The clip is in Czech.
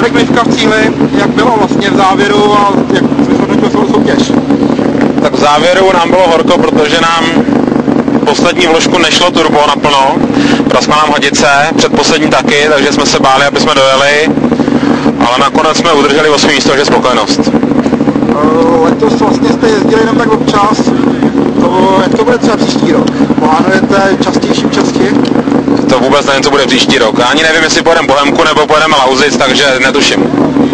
klivka v cíli, jak bylo vlastně v závěru a jak jsi zhodnotil celou soutěž? Tak v závěru nám bylo horko, protože nám poslední vložku nešlo turbo naplno, praskla nám hadice, předposlední taky, takže jsme se báli, aby jsme dojeli, ale nakonec jsme udrželi 8. místo, takže spokojenost. Letos vlastně jste jezdili jenom tak občas, jak to bude třeba příští rok? Plánujete častější účasti? To vůbec nevím, co bude příští rok. Ani nevím, jestli pojedeme Bohemku nebo pojedeme Lausic, takže netuším.